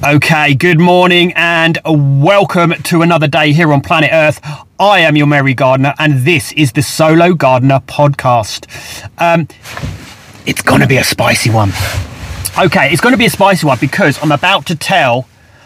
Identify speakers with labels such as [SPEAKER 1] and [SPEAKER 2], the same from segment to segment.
[SPEAKER 1] Okay, good morning and welcome to another day here on planet Earth. I am your Merry Gardener and this is the Solo Gardener podcast. It's going to be a spicy one. Okay, it's going to be a spicy one because I'm about to tell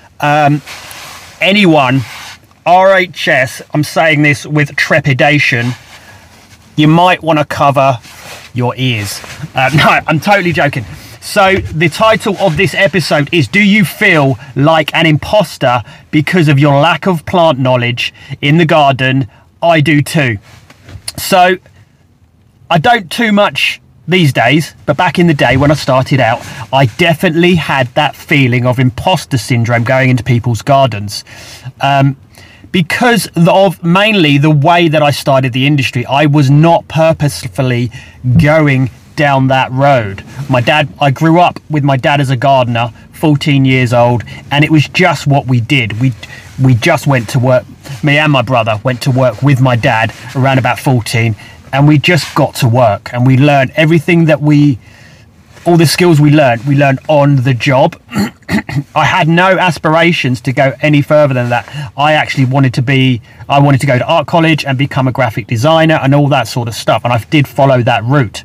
[SPEAKER 1] anyone, RHS, I'm saying this with trepidation, you might want to cover your ears. No, I'm totally joking. So the title of this episode is, do you feel like an imposter because of your lack of plant knowledge in the garden? I do too. So I don't too much these days, but back in the day when I started out, I definitely had that feeling of imposter syndrome going into people's gardens. Because of mainly the way that I started the industry, I was not purposefully going down that road. I grew up with my dad as a gardener, 14 years old, and it was just what we did. We just went to work. Me and my brother went to work with my dad around about 14, and we just got to work and we learned everything that all the skills we learned on the job. I had no aspirations to go any further than that. I wanted to go to art college and become a graphic designer and all that sort of stuff, and I did follow that route.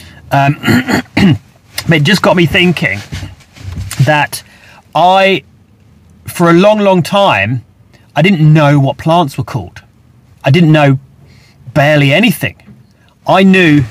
[SPEAKER 1] It just got me thinking that for a long time, I didn't know what plants were called. I didn't know barely anything. I'm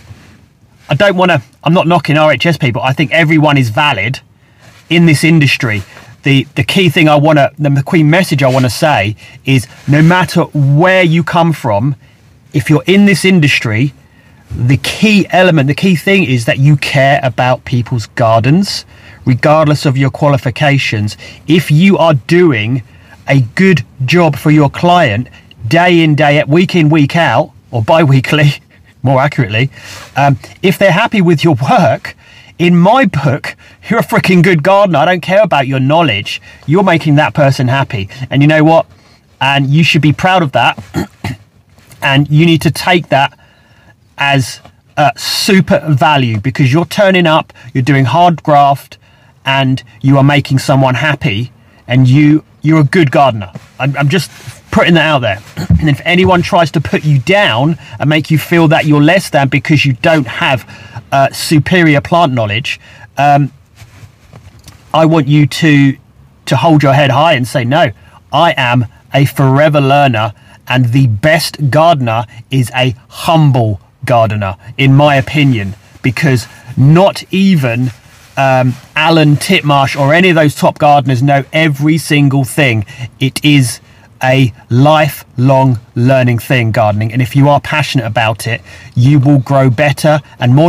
[SPEAKER 1] not knocking RHS people. I think everyone is valid in this industry. The key thing the key message I want to say is, no matter where you come from, if you're in this industry, the key thing is that you care about people's gardens, regardless of your qualifications. If you are doing a good job for your client day in, day out, week in, week out, or bi-weekly, more accurately, if they're happy with your work, in my book, you're a freaking good gardener. I don't care about your knowledge. You're making that person happy. And you know what? And you should be proud of that. And you need to take that as super value, because you're turning up, you're doing hard graft, and you are making someone happy, and you're a good gardener. I'm just putting that out there. And if anyone tries to put you down and make you feel that you're less than because you don't have superior plant knowledge, I want you to hold your head high and say, no, I am a forever learner, and the best gardener is a humble gardener, in my opinion, because not even Alan Titmarsh or any of those top gardeners know every single thing. It is a lifelong learning thing, gardening, and if you are passionate about it, you will grow better and more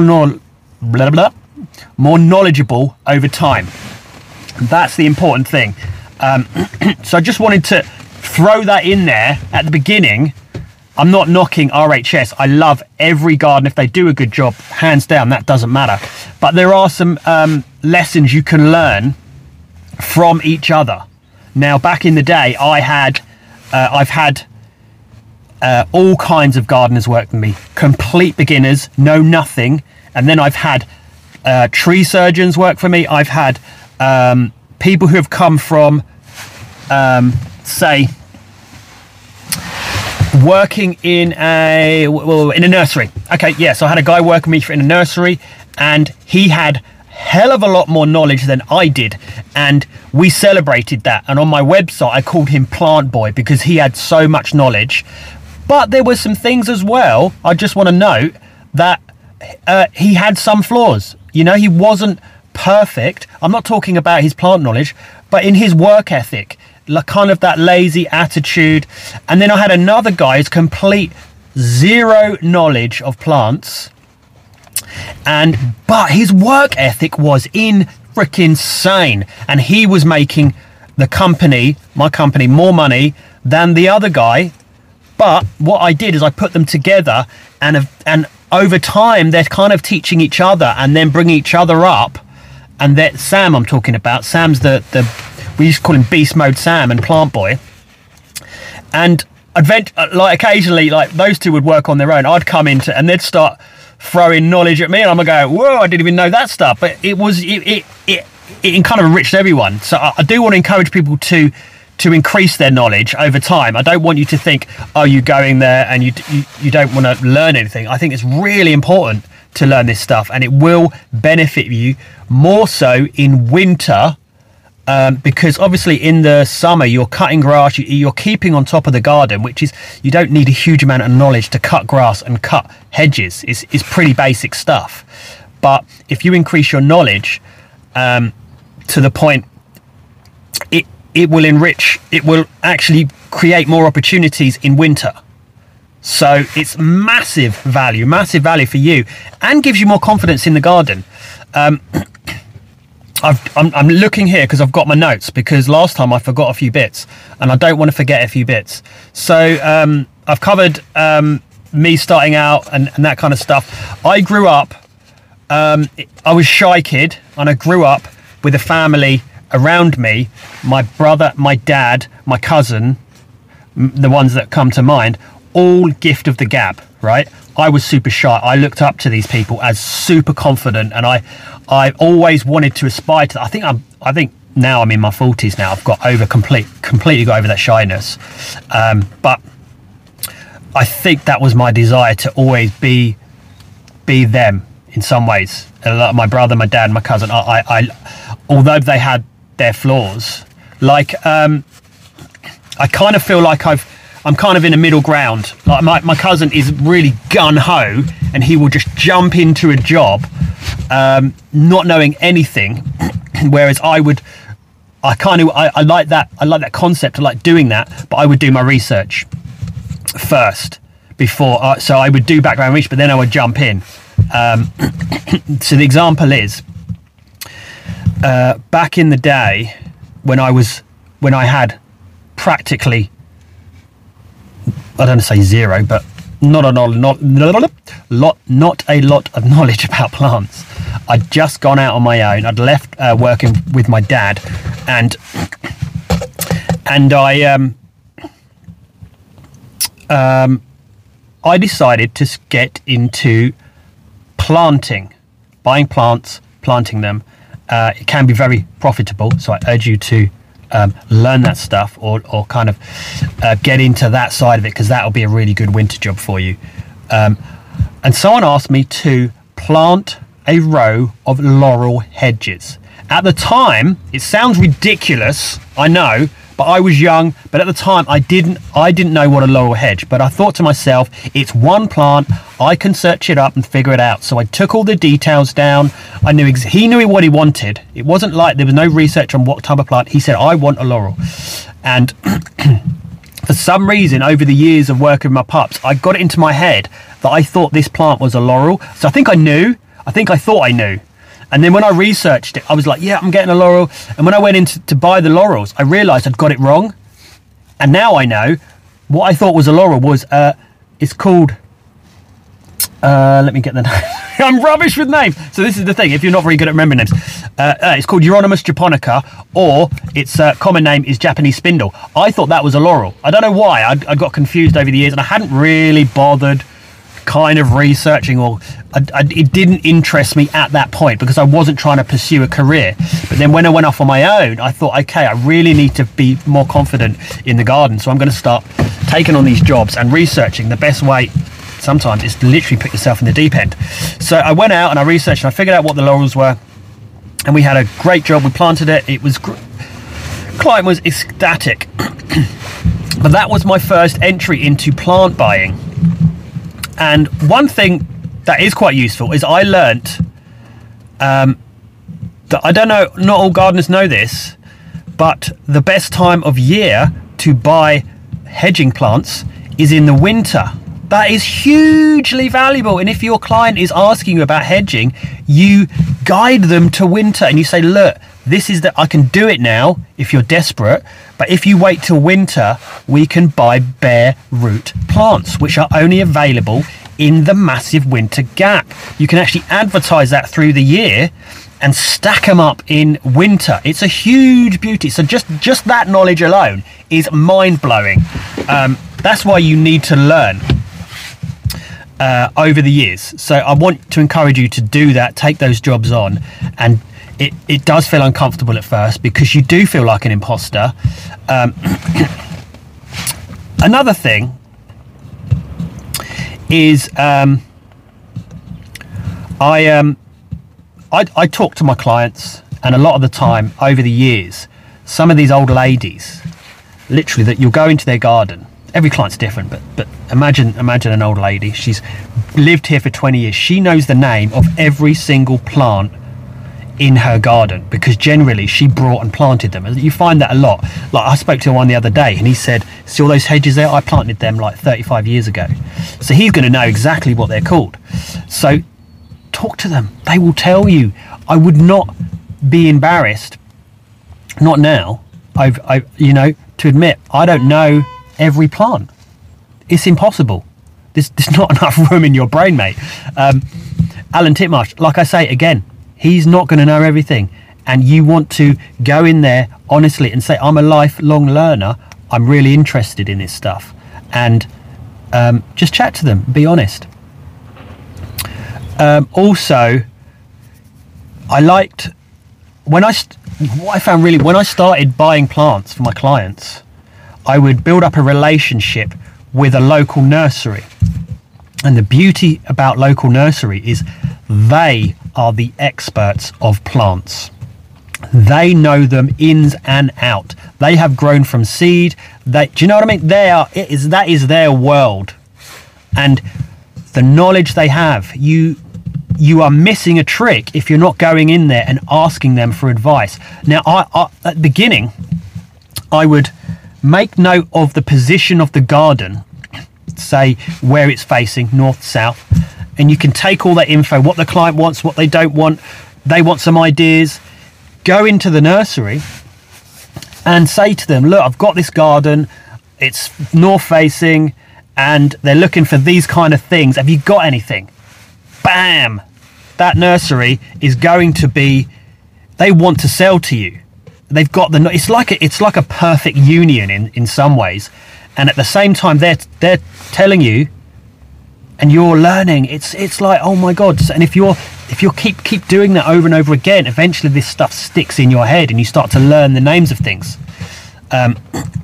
[SPEAKER 1] knowledgeable over time. That's the important thing. So I just wanted to throw that in there at the beginning. I'm not knocking RHS. I love every garden. If they do a good job, hands down, that doesn't matter. But there are some lessons you can learn from each other. Now, back in the day, I've had all kinds of gardeners work with me. Complete beginners, know nothing. And then I've had tree surgeons work for me. I've had people who have come from, say, working in a nursery. Okay, yeah, so I had a guy working with me in a nursery, and he had hell of a lot more knowledge than I did, and we celebrated that. And on my website, I called him Plant Boy because he had so much knowledge. But there were some things as well, I just want to note, that he had some flaws. You know, he wasn't perfect. I'm not talking about his plant knowledge, but in his work ethic, like kind of that lazy attitude. And then I had another guy who's complete zero knowledge of plants, but his work ethic was freaking insane, and he was making my company more money than the other guy. But what I did is I put them together, and over time they're kind of teaching each other and then bringing each other up. And that Sam I'm talking about, Sam's we used to call him Beast Mode Sam and Plant Boy. And occasionally, like, those two would work on their own. I'd come into, and they'd start throwing knowledge at me, and I'm gonna go, whoa, I didn't even know that stuff. But it it kind of enriched everyone. So I do want to encourage people to increase their knowledge over time. I don't want you to think, oh, you're going there and you don't want to learn anything. I think it's really important to learn this stuff, and it will benefit you more so in winter, because obviously in the summer you're cutting grass, you're keeping on top of the garden, which is, you don't need a huge amount of knowledge to cut grass and cut hedges. It's pretty basic stuff. But if you increase your knowledge to the point, it will enrich, it will actually create more opportunities in winter. So it's massive value for you, and gives you more confidence in the garden. I'm looking here because I've got my notes, because last time I forgot a few bits and I don't want to forget a few bits. So I've covered me starting out and that kind of stuff. I grew up, I was a shy kid, and I grew up with a family around me. My brother, my dad, my cousin, the ones that come to mind, all gift of the gab, right? I was super shy. I looked up to these people as super confident, and I always wanted to aspire to that. I think now I'm in my 40s now. I've got completely got over that shyness. But I think that was my desire, to always be them in some ways. My brother, my dad, my cousin, I although they had their flaws, like I kind of feel like I'm kind of in a middle ground. Like my cousin is really gun-ho, and he will just jump into a job not knowing anything, whereas I like that concept. I like doing that, but I would do my research first before, so I would do background research, but then I would jump in. So the example is, back in the day when I had practically, I don't want to say zero, but not a lot of knowledge about plants. I'd just gone out on my own. I'd left working with my dad, and I decided to get into planting, buying plants, planting them. It can be very profitable, so I urge you to learn that stuff, or kind of get into that side of it, because that'll be a really good winter job for you. And someone asked me to plant a row of laurel hedges. At the time, it sounds ridiculous, I know, but I was young. But at the time, I didn't know what a laurel hedge. But I thought to myself, it's one plant. I can search it up and figure it out. So I took all the details down. I knew he knew what he wanted. It wasn't like there was no research on what type of plant. He said, I want a laurel. And for some reason, over the years of working with my pups, I got it into my head that I thought this plant was a laurel. So I think I thought I knew. And then when I researched it, I was like, yeah, I'm getting a laurel. And when I went in to buy the laurels, I realized I'd got it wrong. And now I know what I thought was a laurel was, it's called, let me get the name. I'm rubbish with names. So this is the thing, if you're not very good at remembering names. It's called Euonymus japonica, or its common name is Japanese spindle. I thought that was a laurel. I don't know why. I got confused over the years, and I hadn't really bothered kind of researching, or it didn't interest me at that point, because I wasn't trying to pursue a career. But then when I went off on my own, I thought, okay, I really need to be more confident in the garden, so I'm going to start taking on these jobs and researching. The best way sometimes is to literally put yourself in the deep end. So I went out and I researched, and I figured out what the laurels were, and we had a great job. We planted it. It was client was ecstatic. But that was my first entry into plant buying. And one thing that is quite useful is I learnt that, I don't know, not all gardeners know this, but the best time of year to buy hedging plants is in the winter. That is hugely valuable. And if your client is asking you about hedging, you guide them to winter and you say, look, this is I can do it now if you're desperate, but if you wait till winter, we can buy bare root plants, which are only available in the massive winter gap. You can actually advertise that through the year and stack them up in winter. It's a huge beauty. So just that knowledge alone is mind-blowing. That's why you need to learn over the years. So I want to encourage you to do that, take those jobs on, and it does feel uncomfortable at first because you do feel like an imposter. Another thing is I talk to my clients, and a lot of the time over the years, some of these old ladies, literally, that you'll go into their garden. Every client's different, but imagine an old lady. She's lived here for 20 years. She knows the name of every single plant in her garden because generally she brought and planted them. You find that a lot. Like, I spoke to one the other day and he said, see all those hedges there? I planted them like 35 years ago. So he's going to know exactly what they're called. So talk to them. They will tell you. I would not be embarrassed, not now, to admit I don't know every plant. It's impossible. There's not enough room in your brain, mate. Alan Titmarsh, like I say again, he's not going to know everything, and you want to go in there honestly and say, I'm a lifelong learner, I'm really interested in this stuff, and just chat to them, be honest. Also, I liked when I started buying plants for my clients, I would build up a relationship with a local nursery. And the beauty about local nursery is they are the experts of plants. They know them ins and out. They have grown from seed. Do you know what I mean? That is their world. And the knowledge they have, you are missing a trick if you're not going in there and asking them for advice. Now, I at the beginning, I would make note of the position of the garden, say where it's facing, north, south, and you can take all that info, what the client wants, what they don't want, they want some ideas, go into the nursery and say to them, look, I've got this garden, it's north facing, and they're looking for these kind of things. Have you got anything? Bam! That nursery is going to be, they want to sell to you. They've got it's like a perfect union in some ways, and at the same time they're telling you, and you're learning. It's like, oh my god! And if you keep doing that over and over again, eventually this stuff sticks in your head, and you start to learn the names of things. And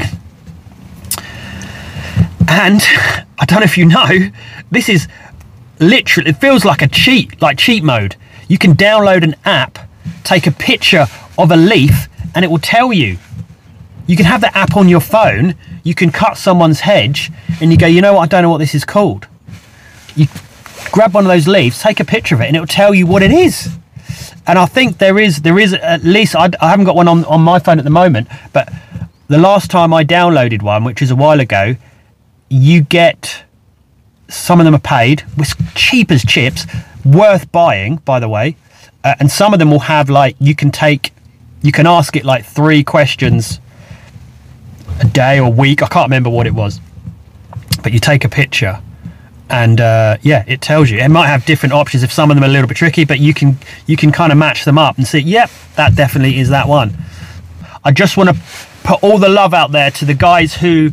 [SPEAKER 1] I don't know if you know, this is literally, it feels like cheat mode. You can download an app, take a picture of a leaf, and it will tell you. You can have the app on your phone, you can cut someone's hedge, and you go, you know what, I don't know what this is called. You grab one of those leaves, take a picture of it, and it will tell you what it is. And I think there is at least, I haven't got one on my phone at the moment, but the last time I downloaded one, which is a while ago, you get, some of them are paid, it's cheap as chips, worth buying, by the way, and some of them will have, like, you can ask it like 3 questions a day or week, I can't remember what it was, but you take a picture and it tells you. It might have different options if some of them are a little bit tricky, but you can kind of match them up and see, yep, that definitely is that one. I just want to put all the love out there to the guys who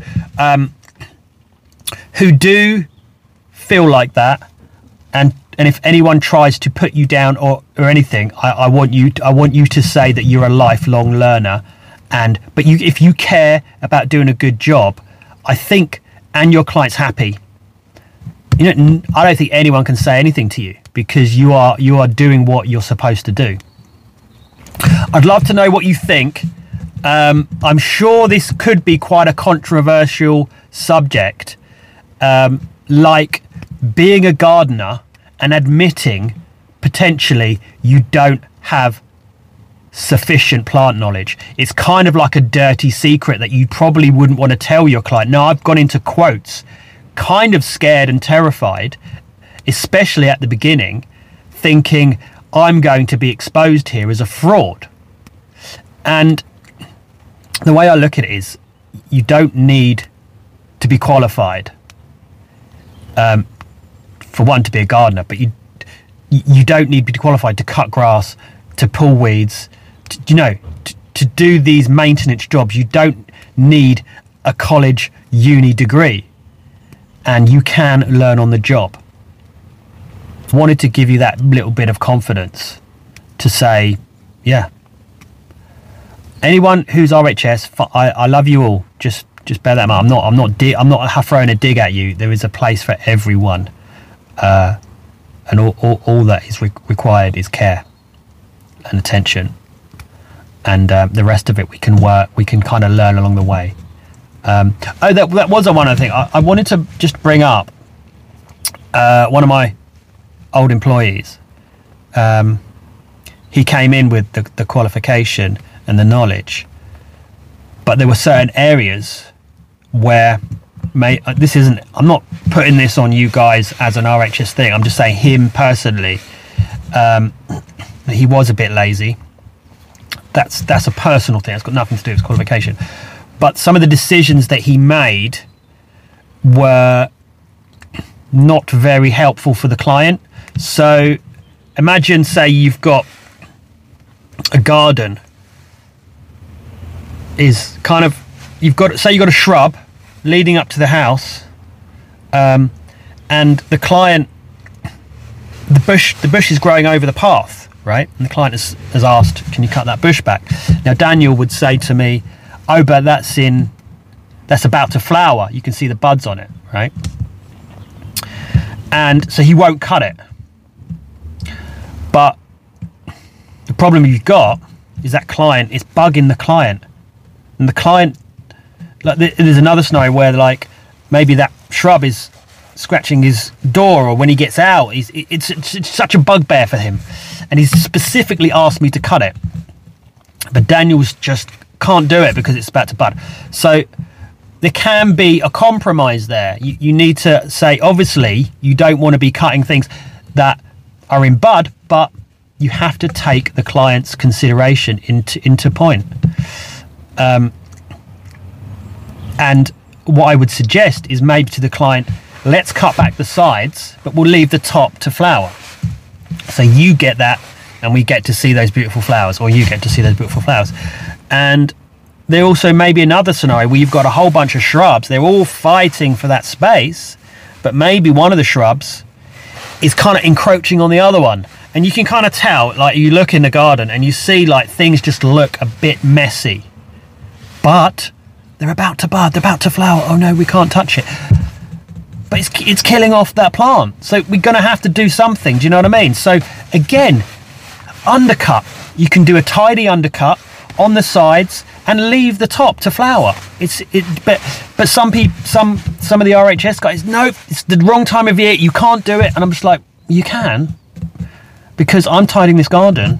[SPEAKER 1] do feel like that, and if anyone tries to put you down or anything, I want you to say that you're a lifelong learner, but if you care about doing a good job, I think, and your client's happy, I don't think anyone can say anything to you, because you are doing what you're supposed to do. I'd love to know what you think. I'm sure this could be quite a controversial subject, like being a gardener and admitting potentially you don't have sufficient plant knowledge. It's kind of like a dirty secret that you probably wouldn't want to tell your client. Now, I've gone into quotes, kind of scared and terrified, especially at the beginning, thinking I'm going to be exposed here as a fraud. And the way I look at it is, you don't need to be qualified, for one, to be a gardener, but you don't need to be qualified to cut grass, to pull weeds, to do these maintenance jobs. You don't need a college uni degree, and you can learn on the job. Wanted to give you that little bit of confidence to say, yeah. Anyone who's RHS, I love you all. Just bear that in mind. I'm not throwing a dig at you. There is a place for everyone, and all that is required is care and attention, and the rest of it we can kind of learn along the way. That was one other thing I wanted to just bring up. One of my old employees, he came in with the qualification and the knowledge, but there were certain areas where I'm not putting this on you guys as an RHS thing, I'm just saying him personally, he was a bit lazy. That's a personal thing, it's got nothing to do with his qualification, but some of the decisions that he made were not very helpful for the client. So imagine, say you've got a garden, is kind of, you've got a shrub leading up to the house, and the client, the bush is growing over the path, right? And the client has asked, can you cut that bush back? Now Daniel would say to me, oh, but that's about to flower, you can see the buds on it, right? And so he won't cut it. But the problem you've got is that client is bugging the client, and the client, like, there's another scenario where, like, maybe that shrub is scratching his door, or when he gets out, it's such a bugbear for him, and he's specifically asked me to cut it, but Daniel's just can't do it because it's about to bud. So there can be a compromise there. You need to say, obviously, you don't want to be cutting things that are in bud, but you have to take the client's consideration into point. And what I would suggest is maybe to the client, let's cut back the sides, but we'll leave the top to flower. So you get that, and we get to see those beautiful flowers, or you get to see those beautiful flowers. And there also may be another scenario where you've got a whole bunch of shrubs. They're all fighting for that space, but maybe one of the shrubs is kind of encroaching on the other one. And you can kind of tell, like, you look in the garden and you see, like, things just look a bit messy. But they're about to bud, they're about to flower. Oh no, we can't touch it. But it's killing off that plant. So we're going to have to do something. Do you know what I mean? So again, undercut. You can do a tidy undercut on the sides and leave the top to flower. But some of the RHS guys, nope, it's the wrong time of year, you can't do it. And I'm just like, you can, because I'm tidying this garden,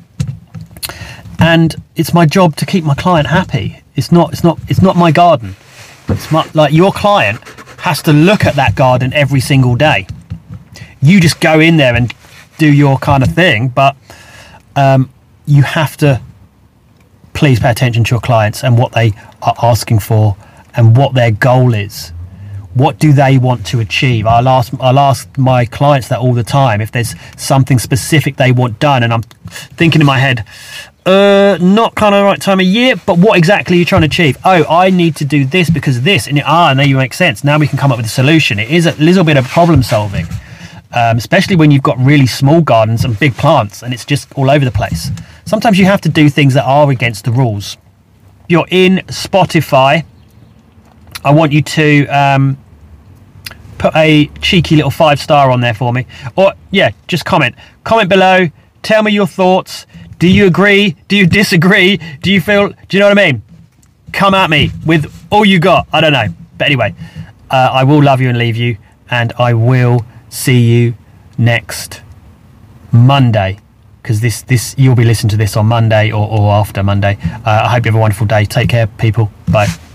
[SPEAKER 1] and it's my job to keep my client happy. It's not my garden. It's like, your client has to look at that garden every single day. You just go in there and do your kind of thing, but you have to please pay attention to your clients and what they are asking for and what their goal is. What do they want to achieve? I'll ask my clients that all the time, if there's something specific they want done, and I'm thinking in my head, not kind of the right time of year, but what exactly are you trying to achieve? Oh, I need to do this because of this, and now you make sense. Now we can come up with a solution. It is a little bit of problem solving, especially when you've got really small gardens and big plants and it's just all over the place. Sometimes you have to do things that are against the rules. If you're in Spotify, I want you to put a cheeky little 5-star on there for me, or just comment below, tell me your thoughts. Do you agree? Do you disagree? Do you know what I mean? Come at me with all you got. I don't know, but anyway, I will love you and leave you, and I will see you next Monday, because this you'll be listening to this on Monday or after Monday. I hope you have a wonderful day. Take care, people. Bye.